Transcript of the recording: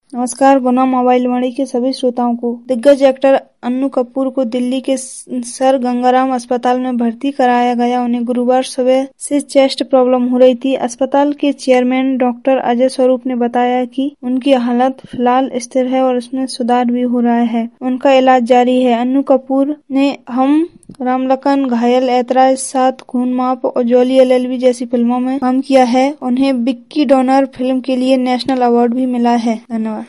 नमस्कार। गुना मोबाइल वाणी के सभी श्रोताओं को दिग्गज एक्टर अन्नू कपूर को दिल्ली के सर गंगाराम अस्पताल में भर्ती कराया गया। उन्हें गुरुवार सुबह से चेस्ट प्रॉब्लम हो रही थी। अस्पताल के चेयरमैन डॉक्टर अजय स्वरूप ने बताया कि उनकी हालत फिलहाल स्थिर है और उसमें सुधार भी हो रहा है। उनका इलाज जारी है। अन्नू कपूर ने हम राम लखन, घायल, ऐतराज 7, खून माफ और जॉली एलएलबी जैसी फिल्मों में काम किया है। उन्हें विक्की डोनर फिल्म के लिए नेशनल अवार्ड भी मिला है। धन्यवाद।